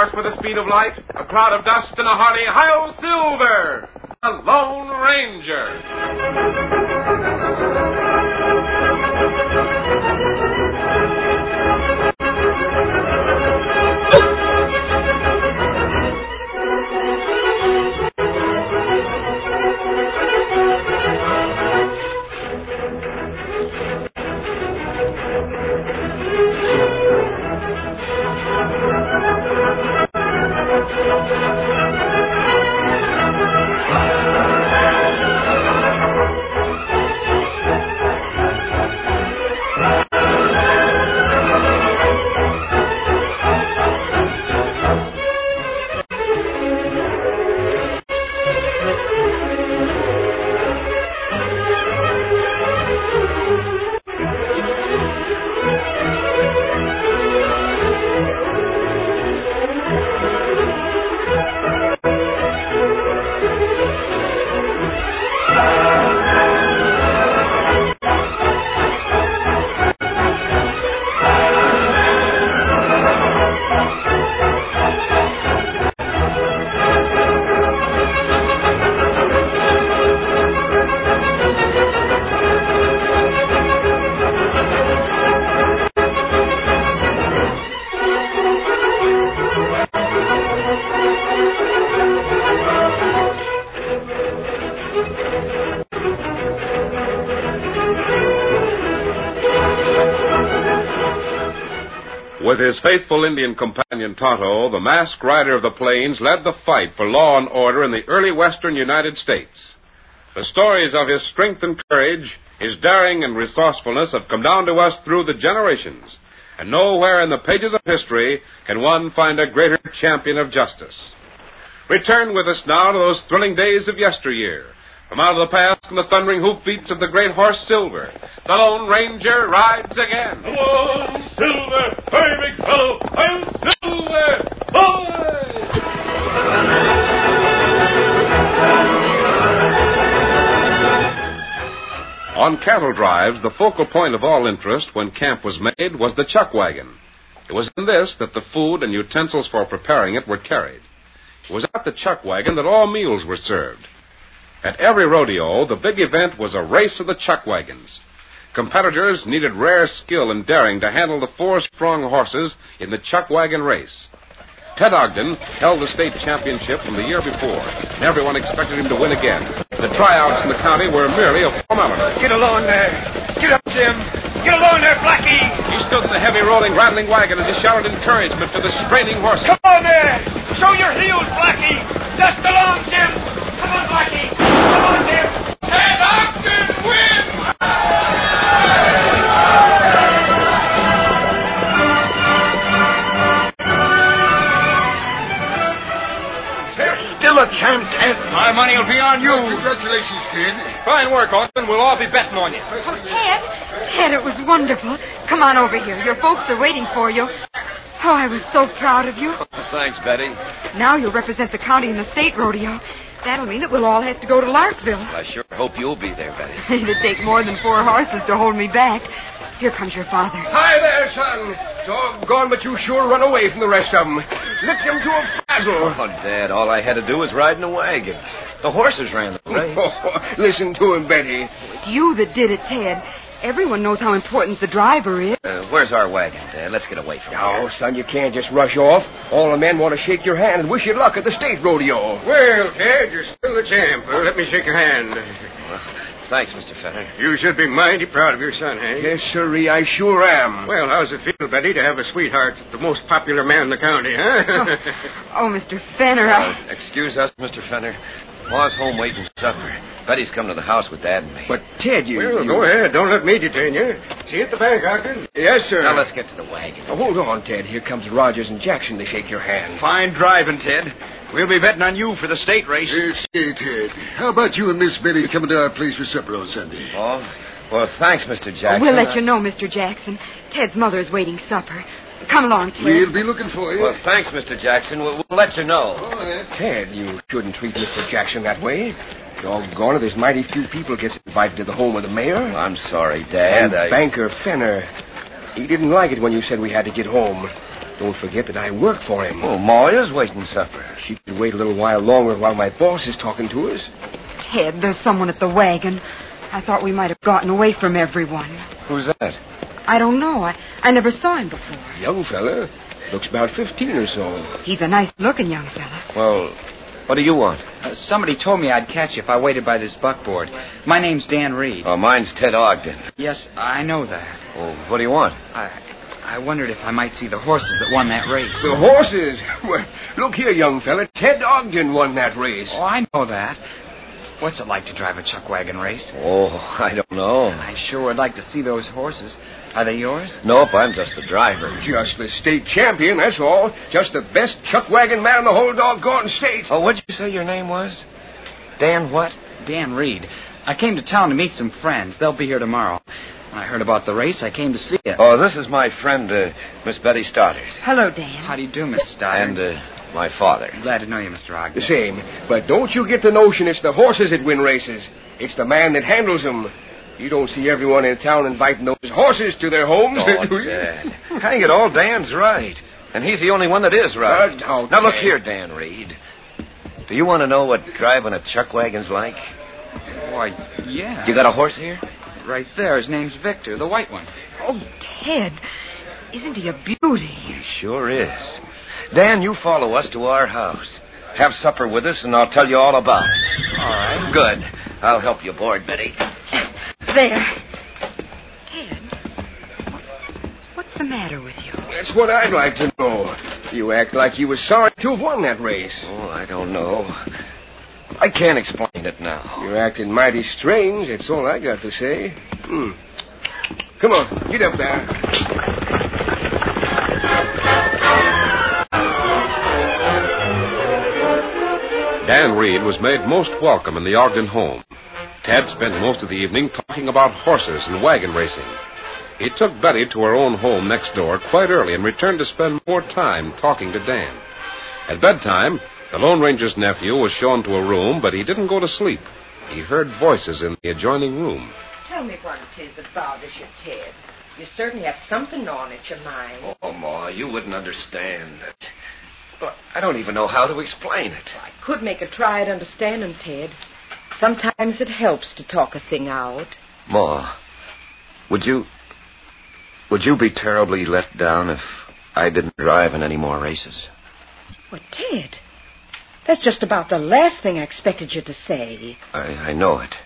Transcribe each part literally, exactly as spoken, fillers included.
horse with the speed of light, a cloud of dust, and a hearty Hi-Yo Silver, the Lone Ranger. With his faithful Indian companion Tonto, the masked rider of the plains led the fight for law and order in the early western United States. The stories of his strength and courage, his daring and resourcefulness have come down to us through the generations, and nowhere in the pages of history can one find a greater champion of justice. Return with us now to those thrilling days of yesteryear. From out of the past and the thundering hoofbeats of the great horse Silver, the Lone Ranger rides again. Come on, Silver! Hurry, big fellow! I'm Silver! Boy! On cattle drives, the focal point of all interest when camp was made was the chuck wagon. It was in this that the food and utensils for preparing it were carried. It was at the chuck wagon that all meals were served. At every rodeo, the big event was a race of the chuck wagons. Competitors needed rare skill and daring to handle the four strong horses in the chuck wagon race. Ted Ogden held the state championship from the year before, and everyone expected him to win again. The tryouts in the county were merely a formality. Get along there. Get up, Jim. Get along there, Blackie. He stood in the heavy, rolling, rattling wagon as he shouted encouragement to the straining horses. Come on there. Show your heels, Blackie. Dust along, Jim. Come on, Blackie. Come on, Jim. Ted Ogden wins! Still a champ, Ted. My money will be on you. Well, congratulations, Ted. Fine work, Ogden. We'll all be betting on you. Oh, Ted. Ted, it was wonderful. Come on over here. Your folks are waiting for you. Oh, I was so proud of you. Thanks, Betty. Now you'll represent the county in the state rodeo. That'll mean that we'll all have to go to Larkville. I sure hope you'll be there, Betty. It'd take more than four horses to hold me back. Here comes your father. Hi there, son. Doggone, but you sure run away from the rest of them. Licked them to a frazzle. Oh, Dad, all I had to do was ride in the wagon. The horses ran the race. Oh, listen to him, Betty. It's you that did it, Ted. Everyone knows how important the driver is. Uh, where's our wagon, Dad? Let's get away from here. No, son, you can't just rush off. All the men want to shake your hand and wish you luck at the state rodeo. Well, Ted, you're still the champ. Well, let me shake your hand. Well, thanks, Mister Fenner. You should be mighty proud of your son, Hank. Yes, sirree, I sure am. Well, how's it feel, Betty, to have a sweetheart, the most popular man in the county, huh? Oh, oh Mister Fenner, I... Uh, excuse us, Mister Fenner. Pa's home waiting supper. Betty's come to the house with Dad and me. But, Ted, you... Well, you... go ahead. Don't let me detain you. See you at the bank, Ogden. Yes, sir. Now, let's get to the wagon. Now, hold on, Ted. Here comes Rogers and Jackson to shake your hand. Fine driving, Ted. We'll be betting on you for the state race. Uh, say, Ted, how about you and Miss Betty coming to our place for supper on Sunday? Oh, well, thanks, Mister Jackson. We'll let you know, Mister Jackson. Ted's mother's waiting supper. Come along, Ted. We'll be looking for you. Well, thanks, Mister Jackson. We'll, we'll let you know. All right. Ted, you shouldn't treat Mister Jackson that way. Doggone it, there's mighty few people gets invited to the home of the mayor. Well, I'm sorry, Dad. And I... Banker Fenner, he didn't like it when you said we had to get home. Don't forget that I work for him. Oh, Ma is waiting supper. She can wait a little while longer while my boss is talking to us. Ted, there's someone at the wagon. I thought we might have gotten away from everyone. Who's that? I don't know. I, I never saw him before. Young fella. Looks about fifteen or so. He's a nice-looking young fella. Well, what do you want? Uh, somebody told me I'd catch you if I waited by this buckboard. My name's Dan Reed. Oh, mine's Ted Ogden. Yes, I know that. Oh, what do you want? I I wondered if I might see the horses that won that race. The horses? Well, look here, young fella. Ted Ogden won that race. Oh, I know that. What's it like to drive a chuck wagon race? Oh, I don't know. I sure would like to see those horses. Are they yours? Nope, I'm just a driver. Just the state champion, that's all. Just the best chuck wagon man in the whole doggone state. Oh, what'd you say your name was? Dan what? Dan Reed. I came to town to meet some friends. They'll be here tomorrow. When I heard about the race, I came to see you. Oh, this is my friend, uh, Miss Betty Stoddard. Hello, Dan. How do you do, Miss Stoddard? And, uh, my father. Glad to know you, Mister Ogden. The same. But don't you get the notion it's the horses that win races. It's the man that handles them. You don't see everyone in town inviting those horses to their homes. Oh, Dad. Hang it all, Dan's right. And he's the only one that is right. Uh, now, now, look Dad. here, Dan Reed. Do you want to know what driving a chuck wagon's like? Why, yeah. You got a horse here? Right there. His name's Victor, the white one. Oh, Ted. Isn't he a beauty? He sure is. Dan, you follow us to our house. Have supper with us, and I'll tell you all about it. All right. Good. I'll help you aboard, Betty. There. Ted, what's the matter with you? That's what I'd like to know. You act like you were sorry to have won that race. Oh, I don't know. I can't explain it now. You're acting mighty strange, that's all I got to say. Hmm. Come on, get up there. Dan Reed was made most welcome in the Ogden home. Ted spent most of the evening talking about horses and wagon racing. He took Betty to her own home next door quite early and returned to spend more time talking to Dan. At bedtime, the Lone Ranger's nephew was shown to a room, but he didn't go to sleep. He heard voices in the adjoining room. Tell me what it is that bothers you, Ted. You certainly have something on at your mind. Oh, Ma, you wouldn't understand it. Well, I don't even know how to explain it. I could make a try at understanding, Ted. Sometimes it helps to talk a thing out. Ma, would you... Would you be terribly let down if I didn't drive in any more races? Well, Ted, that's just about the last thing I expected you to say. I, I know it.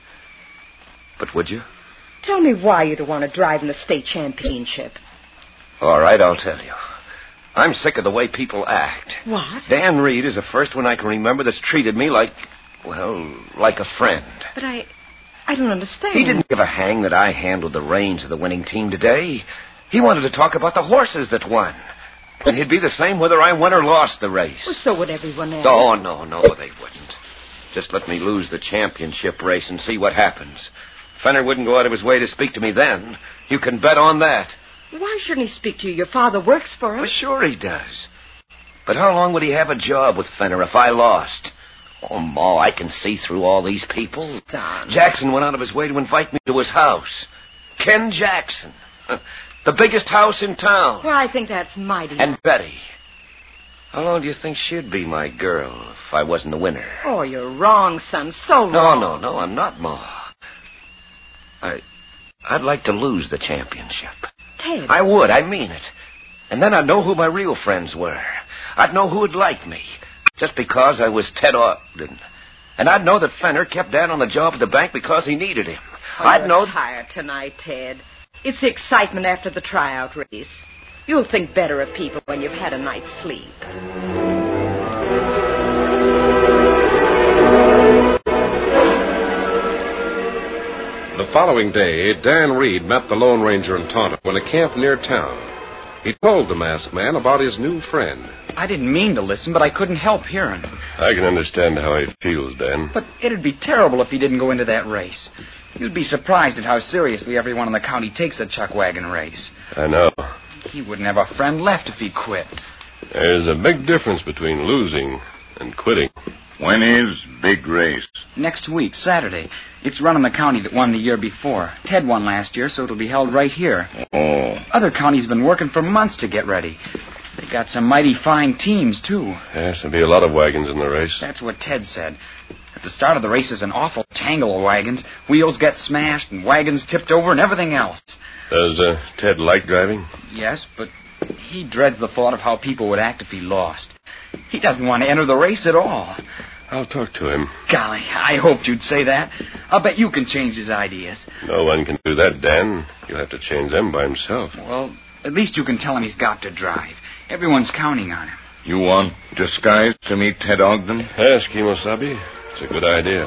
But would you? Tell me why you don't want to drive in the state championship. All right, I'll tell you. I'm sick of the way people act. What? Dan Reed is the first one I can remember that's treated me like, well, like a friend. But I... I don't understand. He didn't give a hang that I handled the reins of the winning team today. He wanted to talk about the horses that won. And he'd be the same whether I won or lost the race. Well, so would everyone else. Oh, no, no, they wouldn't. Just let me lose the championship race and see what happens. Fenner wouldn't go out of his way to speak to me then. You can bet on that. Why shouldn't he speak to you? Your father works for him. Well, sure he does. But how long would he have a job with Fenner if I lost? Oh, Ma, I can see through all these people. Son. Jackson went out of his way to invite me to his house. Ken Jackson. The biggest house in town. Well, I think that's mighty. And Betty. How long do you think she'd be my girl if I wasn't the winner? Oh, you're wrong, son. So No, wrong. no, no, I'm not, Ma. I... I'd like to lose the championship. Ted. I would, I mean it. And then I'd know who my real friends were. I'd know who'd like me. Just because I was Ted Ogden. And I'd know that Fenner kept Dad on the job at the bank because he needed him. Oh, I'd you're know... tired tonight, Ted. It's the excitement after the tryout race. You'll think better of people when you've had a night's sleep. The following day, Dan Reed met the Lone Ranger and Tonto in a camp near town. He told the masked man about his new friend. I didn't mean to listen, but I couldn't help hearing. I can understand how he feels, Dan. But it'd be terrible if he didn't go into that race. You'd be surprised at how seriously everyone in the county takes a chuck wagon race. I know. He wouldn't have a friend left if he quit. There's a big difference between losing and quitting. When is big race? Next week, Saturday. It's run in the county that won the year before. Ted won last year, so it'll be held right here. Oh. Other counties have been working for months to get ready. They got some mighty fine teams, too. Yes, there'll be a lot of wagons in the race. That's what Ted said. At the start of the race is an awful tangle of wagons. Wheels get smashed and wagons tipped over and everything else. Does uh, Ted like driving? Yes, but he dreads the thought of how people would act if he lost. He doesn't want to enter the race at all. I'll talk to him. Golly, I hoped you'd say that. I'll bet you can change his ideas. No one can do that, Dan. He'll have to change them by himself. Well, at least you can tell him he's got to drive. Everyone's counting on him. You want disguise to meet Ted Ogden? Yes, Kimosabe. It's a good idea.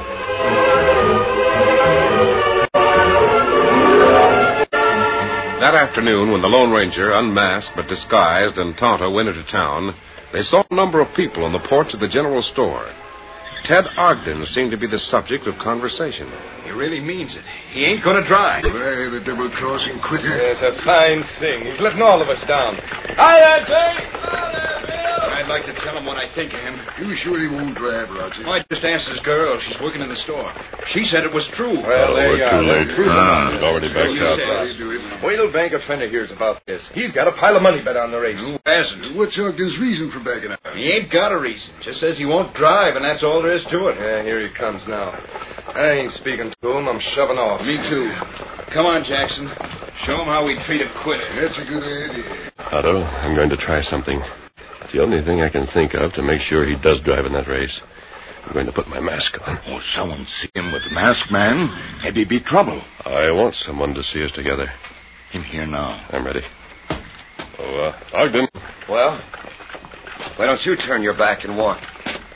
That afternoon, when the Lone Ranger, unmasked but disguised, and Tonto went into town, they saw a number of people on the porch of the general store. Ted Ogden seemed to be the subject of conversation. He really means it. He ain't going to drive. Why, the double-crossing quitter. It's a fine thing. He's letting all of us down. Hi there, Jay! I'd like to tell him what I think of him. You sure he won't drive, Roger? I just asked his girl. She's working in the store. She said it was true. Well, there you are. Too late. Ah, it's already backed out. Wait till Bank Fender hears about this. He's got a pile of money bet on the race. Who hasn't? What's Ogden's reason for backing out? He ain't got a reason. Just says he won't drive, and that's all there is to it. Yeah, here he comes now. I ain't speaking to him. I'm shoving off. Me too. Come on, Jackson. Show him how we treat a quitter. That's a good idea. Otto, I'm going to try something. It's the only thing I can think of to make sure he does drive in that race. I'm going to put my mask on. Oh, someone see him with the mask, man. Maybe be trouble. I want someone to see us together. Him here now. I'm ready. Oh, uh, Ogden. Well, why don't you turn your back and walk?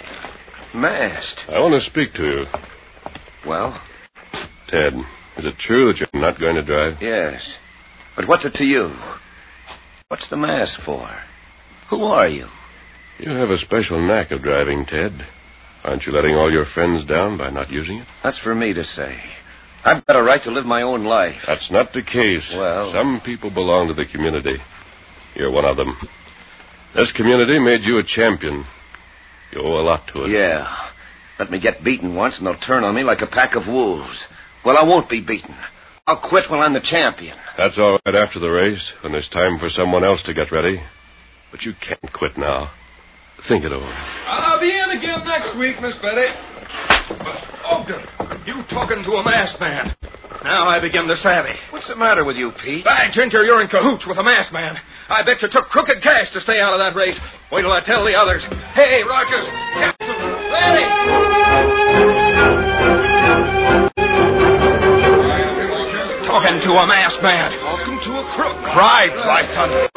Masked. I want to speak to you. Well? Ted, is it true that you're not going to drive? Yes. But what's it to you? What's the mask for? Who are you? You have a special knack of driving, Ted. Aren't you letting all your friends down by not using it? That's for me to say. I've got a right to live my own life. That's not the case. Well... Some people belong to the community. You're one of them. This community made you a champion. You owe a lot to it. Yeah. Let me get beaten once and they'll turn on me like a pack of wolves. Well, I won't be beaten. I'll quit when I'm the champion. That's all right after the race, when there's time for someone else to get ready. But you can't quit now. Think it over. I'll be in again next week, Miss Betty. Ogden, you talking to a masked man. Now I begin to savvy. What's the matter with you, Pete? By Ginger, you're in cahoots with a masked man. I bet you took crooked cash to stay out of that race. Wait till I tell the others. Hey, Rogers, Captain, Lanny. Talking to a masked man. Talking to a crook. Cried by thunder.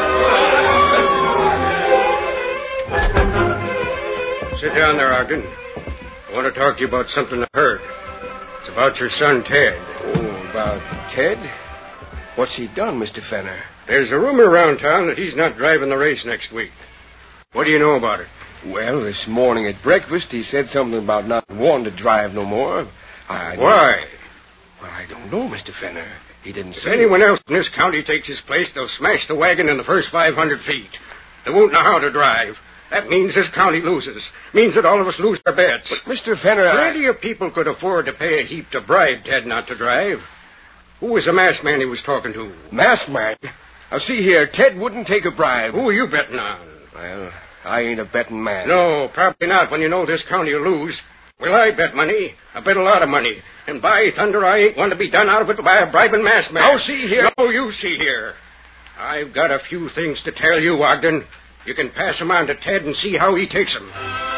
Sit down there, Ogden. I want to talk to you about something I heard. It's about your son, Ted. Oh, about Ted? What's he done, Mister Fenner? There's a rumor around town that he's not driving the race next week. What do you know about it? Well, this morning at breakfast, he said something about not wanting to drive no more. I Why? Well, I don't know, Mister Fenner. He didn't say... If anyone else in this county takes his place, they'll smash the wagon in the first five hundred feet. They won't know how to drive. That means this county loses. Means that all of us lose our bets. But, Mister Fenner, Plenty I... of people could afford to pay a heap to bribe Ted not to drive. Who was the masked man he was talking to? Masked man? Now, see here, Ted wouldn't take a bribe. Who are you betting on? Well, I ain't a betting man. No, probably not when you know this county will lose. Well, I bet money. I bet a lot of money. And by thunder, I ain't going to be done out of it by a bribing masked man. Oh, see here. No, you see here. I've got a few things to tell you, Ogden. You can pass them on to Ted and see how he takes them.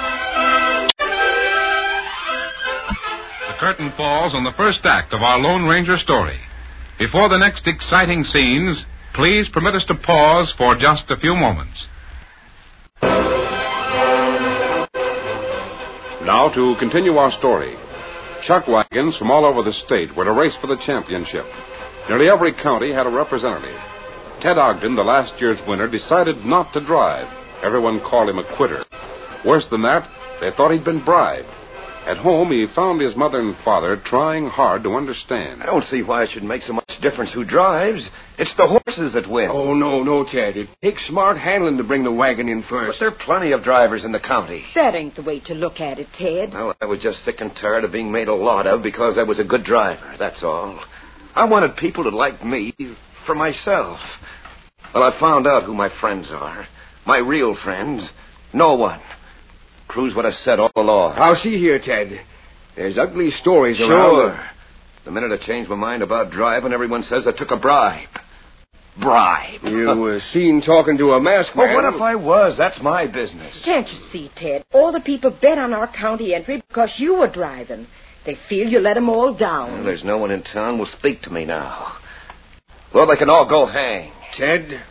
The curtain falls on the first act of our Lone Ranger story. Before the next exciting scenes, please permit us to pause for just a few moments. Now to continue our story. Chuck wagons from all over the state were to race for the championship. Nearly every county had a representative. Ted Ogden, the last year's winner, decided not to drive. Everyone called him a quitter. Worse than that, they thought he'd been bribed. At home, he found his mother and father trying hard to understand. I don't see why it should make so much difference who drives. It's the horses that win. Oh, no, no, Ted. It takes smart handling to bring the wagon in first. But there are plenty of drivers in the county. That ain't the way to look at it, Ted. Well, I was just sick and tired of being made a lot of because I was a good driver, that's all. I wanted people to like me for myself. Well, I found out who my friends are. My real friends? No one. Cruz would have said all along. Now, see here, Ted. There's ugly stories Sure. around. Sure. The minute I changed my mind about driving, everyone says I took a bribe. Bribe. You were seen talking to a masked man. Well, what if I was? That's my business. Can't you see, Ted? All the people bet on our county entry because you were driving. They feel you let them all down. Well, there's no one in town will speak to me now. Well, they can all go hang. Ted?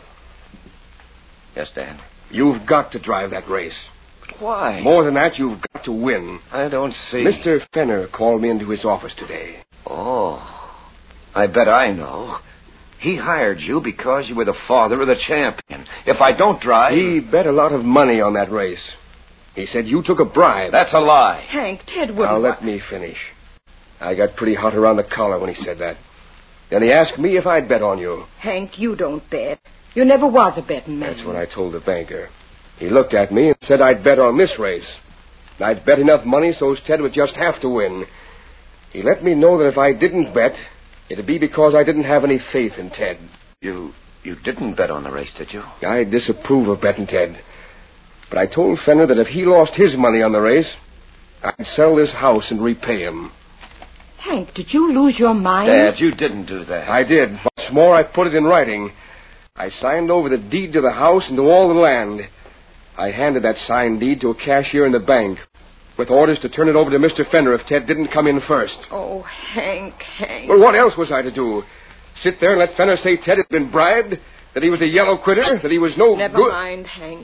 Yes, Dan? You've got to drive that race. But why? More than that, you've got to win. I don't see. Mister Fenner called me into his office today. Oh. I bet I know. He hired you because you were the father of the champion. If I don't drive... He bet a lot of money on that race. He said you took a bribe. That's a lie. Hank, Ted wouldn't... Now, let me finish. I got pretty hot around the collar when he said that. Then he asked me if I'd bet on you. Hank, you don't bet. You never was a betting man. That's what I told the banker. He looked at me and said I'd bet on this race. I'd bet enough money so Ted would just have to win. He let me know that if I didn't bet, it'd be because I didn't have any faith in Ted. You you didn't bet on the race, did you? I disapprove of betting Ted. But I told Fenner that if he lost his money on the race, I'd sell this house and repay him. Hank, did you lose your mind? Dad, you didn't do that. I did. What's more, I put it in writing. I signed over the deed to the house and to all the land. I handed that signed deed to a cashier in the bank, with orders to turn it over to Mister Fenner if Ted didn't come in first. Oh, Hank, Hank. Well, what else was I to do? Sit there and let Fenner say Ted had been bribed? That he was a yellow critter? That he was no Never good? mind, Hank.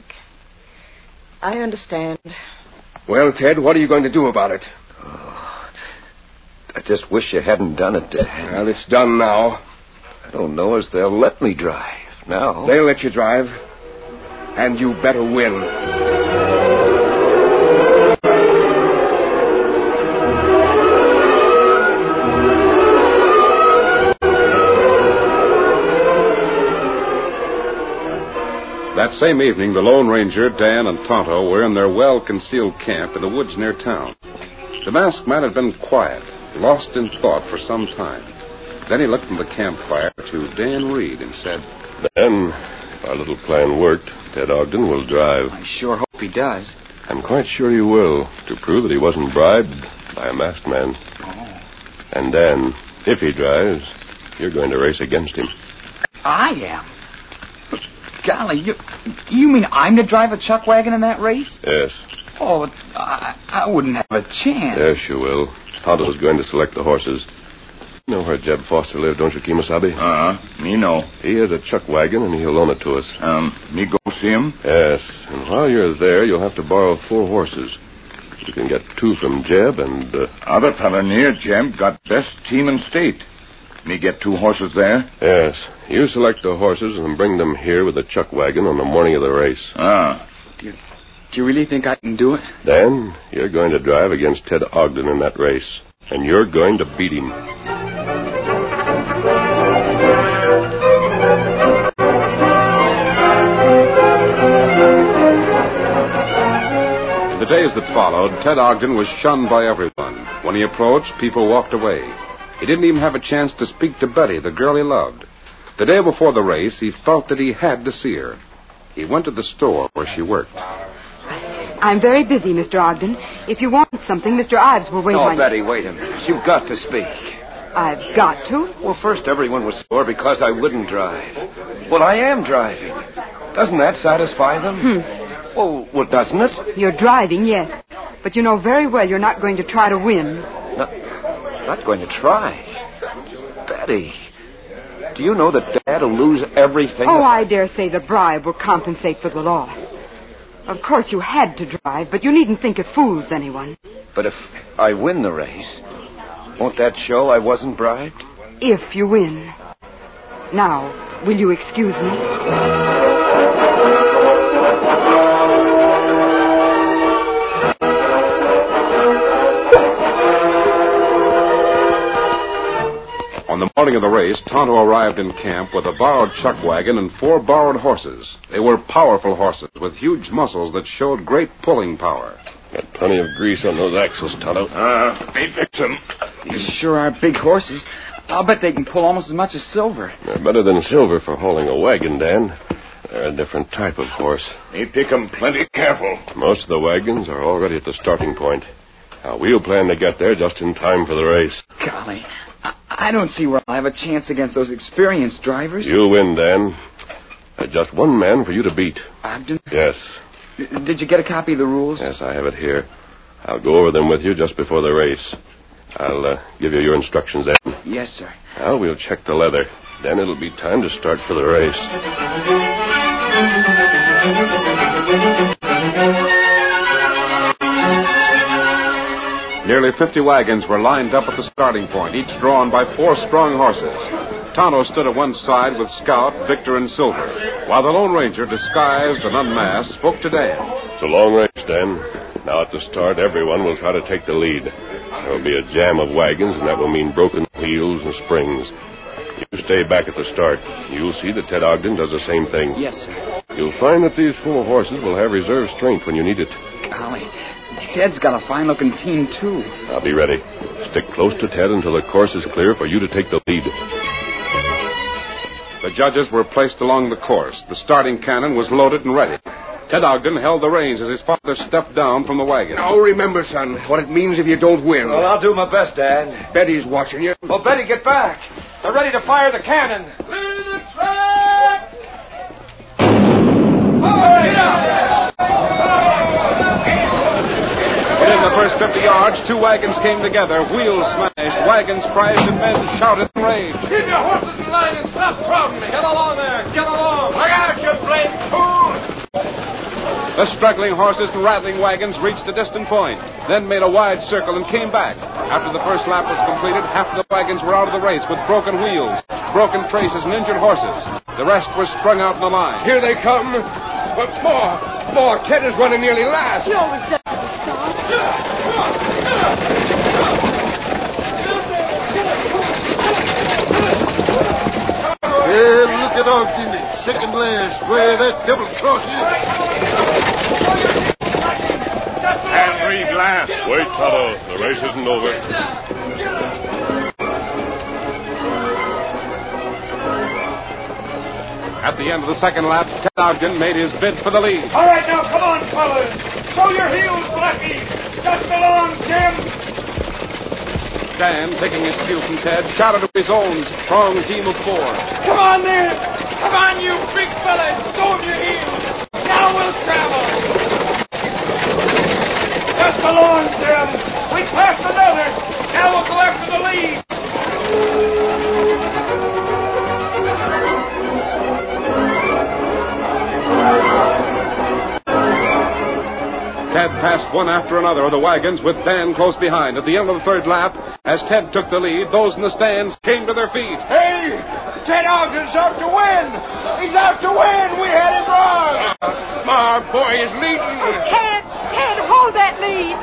I understand. Well, Ted, what are you going to do about it? Oh, I just wish you hadn't done it, Dad. Well, it's done now. I don't know as they'll let me drive now. They'll let you drive. And you better win. That same evening, the Lone Ranger, Dan, and Tonto were in their well-concealed camp in the woods near town. The masked man had been quiet, lost in thought for some time. Then he looked from the campfire to Dan Reed and said, Dan, if our little plan worked, Ted Ogden will drive. I sure hope he does. I'm quite sure he will, to prove that he wasn't bribed by a masked man. Oh. And Dan, if he drives, you're going to race against him. I am? Golly, you you mean I'm to drive a chuck wagon in that race? Yes. Oh, I, I wouldn't have a chance. Yes, you will. Tonto is going to select the horses. You know where Jeb Foster lived, don't you, Kemosabe? Uh-huh. Me know. He has a chuck wagon, and he'll loan it to us. Um, me go see him? Yes. And while you're there, you'll have to borrow four horses. You can get two from Jeb, and... Uh... Other fella near Jeb got best team in state. Me get two horses there? Yes. You select the horses and bring them here with the chuck wagon on the morning of the race. Ah. Do you, do you really think I can do it? Dan, you're going to drive against Ted Ogden in that race. And you're going to beat him. In the days that followed, Ted Ogden was shunned by everyone. When he approached, people walked away. He didn't even have a chance to speak to Betty, the girl he loved. The day before the race, he felt that he had to see her. He went to the store where she worked. I'm very busy, Mister Ogden. If you want something, Mister Ives will wait No, on Betty, you. wait a minute. You've got to speak. I've got to. Well, first everyone was sore because I wouldn't drive. Well, I am driving. Doesn't that satisfy them? Hmm. Well, well, doesn't it? You're driving, yes. But you know very well you're not going to try to win. Not, not going to try. Betty, do you know that Dad will lose everything? Oh, I dare say the bribe will compensate for the loss. Of course you had to drive, but you needn't think it fools anyone. But if I win the race, won't that show I wasn't bribed? If you win. Now, will you excuse me? On the morning of the race, Tonto arrived in camp with a borrowed chuck wagon and four borrowed horses. They were powerful horses with huge muscles that showed great pulling power. Got plenty of grease on those axles, Tonto. Uh, they fix them. These sure are big horses. I'll bet they can pull almost as much as Silver. They're better than Silver for hauling a wagon, Dan. They're a different type of horse. Me pick 'em plenty careful. Most of the wagons are already at the starting point. Now, we'll plan to get there just in time for the race. Golly, I, I don't see where I'll have a chance against those experienced drivers. You'll win, Dan. There's just one man for you to beat. Ogden? Yes. D- did you get a copy of the rules? Yes, I have it here. I'll go over them with you just before the race. I'll uh, give you your instructions then. Yes, sir. Now, we'll check the leather. Then it'll be time to start for the race. Nearly fifty wagons were lined up at the starting point, each drawn by four strong horses. Tonto stood at one side with Scout, Victor, and Silver, while the Lone Ranger, disguised and unmasked, spoke to Dan. It's a long race, Dan. Now at the start, everyone will try to take the lead. There will be a jam of wagons, and that will mean broken wheels and springs. You stay back at the start. You'll see that Ted Ogden does the same thing. Yes, sir. You'll find that these four horses will have reserve strength when you need it. Golly, Ted's got a fine-looking team, too. I'll be ready. Stick close to Ted until the course is clear for you to take the lead. The judges were placed along the course. The starting cannon was loaded and ready. Ted Ogden held the reins as his father stepped down from the wagon. Now remember, son, what it means if you don't win. Well, I'll do my best, Dad. Betty's watching you. Well, Betty, get back. They're ready to fire the cannon. Clear the track! Within the first fifty yards, two wagons came together, wheels smashed, wagons crashed, and men shouted and raged. Keep your horses in line and stop crowding me. Get along there. Get along. Look out, you blame fool. The struggling horses and rattling wagons reached a distant point, then made a wide circle and came back. After the first lap was completed, half of the wagons were out of the race with broken wheels, broken traces, and injured horses. The rest were strung out in the line. Here they come. But more, more. Ted is running nearly last. He always does at the start. Yeah, look at Ogden. Second last. Where that double cross is. And three glass. Wait, Tonto. The race isn't over. At the end of the second lap, Ted Ogden made his bid for the lead. All right, now, come on, fellas. Show your heels, Blackie. Just along, Jim. Dan, taking his cue from Ted, shouted to his own strong team of four. Come on there. Come on, you big fellas. Show your heels. Now we'll travel. Just along, Jim. We passed another. Now we'll go after the lead. Ted passed one after another of the wagons with Dan close behind. At the end of the third lap, as Ted took the lead, those in the stands came to their feet. Hey, Ted Ogden's out to win. He's out to win. We had him wrong. Our boy is leading. Oh, Ted, Ted, hold that lead.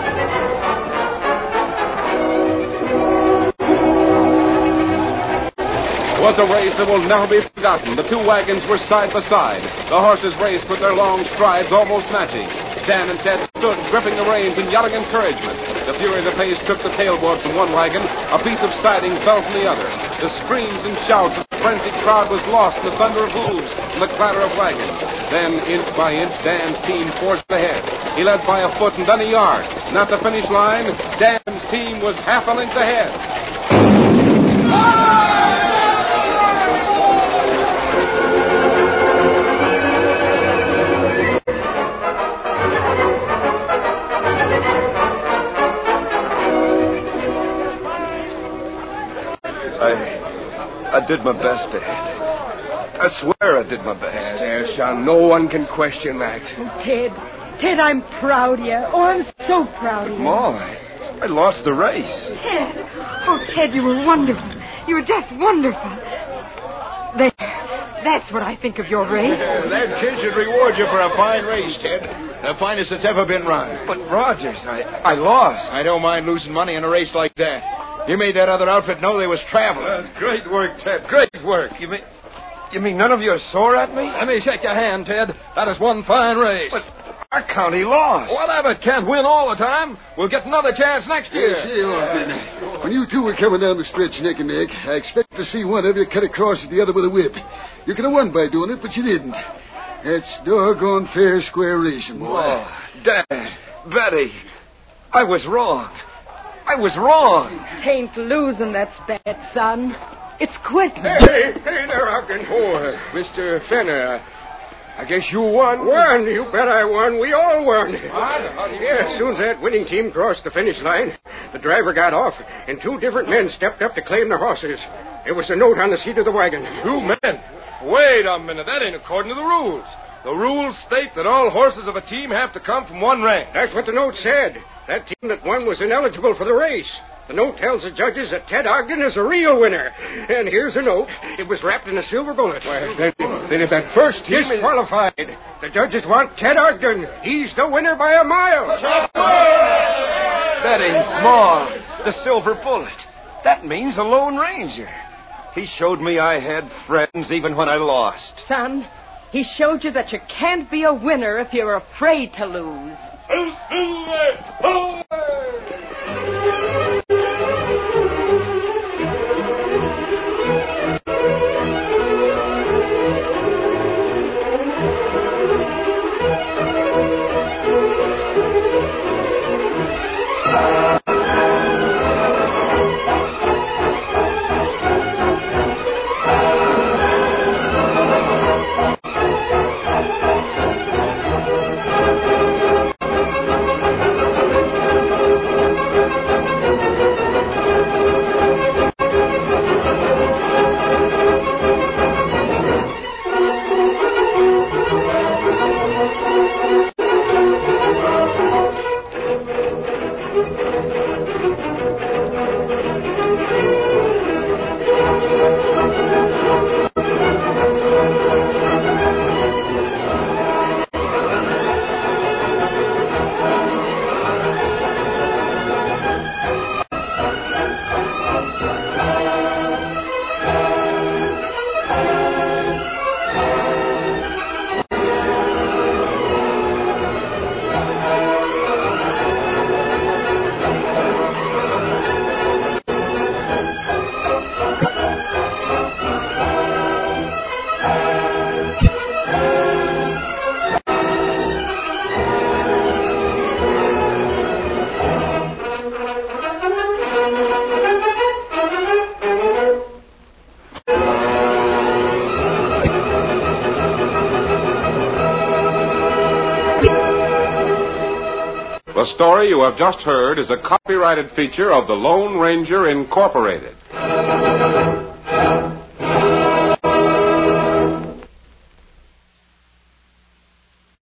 It was a race that will never be forgotten. The two wagons were side by side. The horses raced with their long strides almost matching. Dan and Ted stood gripping the reins and yelling encouragement. The fury of the pace took the tailboard from one wagon. A piece of siding fell from the other. The screams and shouts of the frenzied crowd was lost in the thunder of hooves and the clatter of wagons. Then, inch by inch, Dan's team forged ahead. He led by a foot and then a yard. And at the finish line, Dan's team was half a length ahead. I, I did my best, Dad. I swear I did my best. There, son. No one can question that. Oh, Ted, Ted, I'm proud of you. Oh, I'm so proud of you. Mom, I, I lost the race. Ted. Oh, Ted, you were wonderful. You were just wonderful. There. That's what I think of your race. Uh, that kid should reward you for a fine race, Ted. The finest that's ever been run. But, Rogers, I, I lost. I don't mind losing money in a race like that. You made that other outfit know they was traveling. That's great work, Ted. Great work. You mean, you mean none of you are sore at me? Let me shake your hand, Ted. That is one fine race. But our county lost. Whatever, can't win all the time. We'll get another chance next year. Yes, you are. When you two were coming down the stretch neck and neck, I expected to see one of you cut across at the other with a whip. You could have won by doing it, but you didn't. That's doggone fair square racing, boy. Oh, Dad, Betty, I was wrong. I was wrong. Tain't losing that's bad, son. It's quitting. Hey, hey there, Ogden. Oh, Mister Fenner, I guess you won. Won? You bet I won. We all won. Yeah, as soon as that winning team crossed the finish line, the driver got off, and two different men stepped up to claim their horses. There was a note on the seat of the wagon. Two men? Wait a minute. That ain't according to the rules. The rules state that all horses of a team have to come from one ranch. That's what the note said. That team that won was ineligible for the race. The note tells the judges that Ted Ogden is a real winner. And here's a note. It was wrapped in a silver bullet. Well, then, then if that first team disqualified, is... the judges want Ted Ogden. He's the winner by a mile. Betty, Ma, the silver bullet. That means a Lone Ranger. He showed me I had friends even when I lost. Son, he showed you that you can't be a winner if you're afraid to lose. The story you have just heard is a copyrighted feature of the Lone Ranger Incorporated.